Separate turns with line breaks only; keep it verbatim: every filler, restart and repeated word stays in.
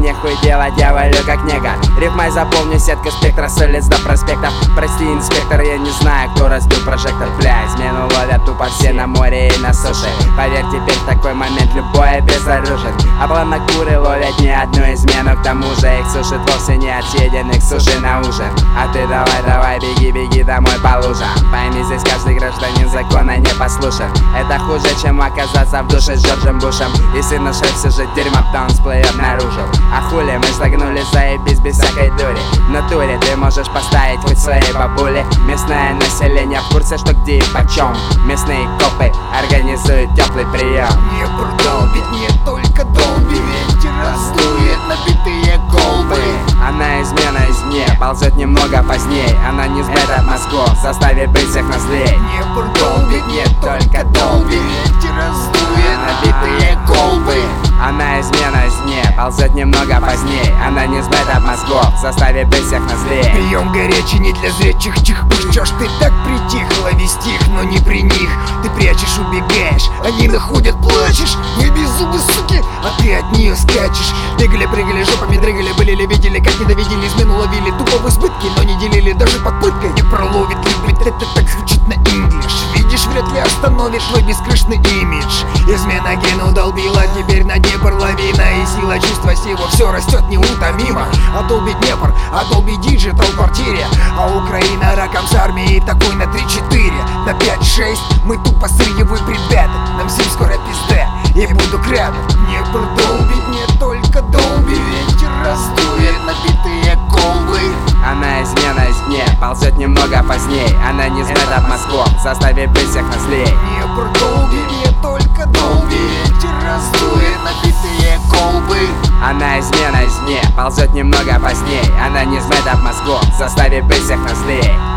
нехуй делать, я валю как негр. Рифмой заполню сетку спектра с улиц до проспектов. Прости, инспектор, я не знаю, кто разбил прожектор. Бля, измену ловят тупо все на море и на суше. Поверь, теперь в такой момент любое безоружен. Обломок куры ловят не одну измену. К тому же их сушит вовсе не от съеденных суши на ужин. А ты давай, давай, беги, беги домой по лужам. Пойми, здесь каждый гражданин закона не послушен. Это хуже, чем оказаться в душе с Джорджем Бушем. Если наш рэп все же дерьмо, то он всплывет наружу. А хули, мы загнули, заебись без всякой дури. В натуре ты можешь поставить хоть своей бабуле. Местное население в курсе, что где и почем. Местные копы организуют теплый прием.
Не продолбит, не только долби, ветер раздует набитые колбы.
Она измена извне, ползет немного поздней. Она не сбит от мозгов, заставит быть всех нас злей.
Не продолбит, не только долби, ветер раздует набитые колбы.
Она измена извне, ползет немного поздней. Она не сбит от мозгов, заставит быть всех нас злей.
Прием горячий не для зрячих чих. Чё ж ты так притих, лови стих, но не при них. Ты прячешь, убегаешь, они находят, плачешь. Мы беззубы, суки, а ты от нее скачешь. Бегали, прыгали, жопами дрыгали, были, видели, как недовидели, измену ловили. Тупо в избытке, но не делили даже под пыткой. Не проловит, любит, это так звучит на инглиш. Видишь, вряд ли остановит твой бескрышный имидж. Измена гену долбила, теперь на Днепр лавина. И сила чувства сего все растет неутомимо. А долбит Днепр, а долбит диджитал в квартире. А Украина раком с армией такой на три-четыре. На пять-шесть мы тупо сырьевые ребята. Нам всем скоро пизда, и буду кряду. Не продолбит, не только долби, ветер раздует набитые колбы.
Она измена извне, ползет немного поздней. Она не сбит от мозгов, заставит быть всех нас злей.
Не продолбит, не только долби, ветер раздует набитые колбы.
Она измена извне, ползет немного поздней. Она не сбит от мозгов, заставит быть всех нас злей.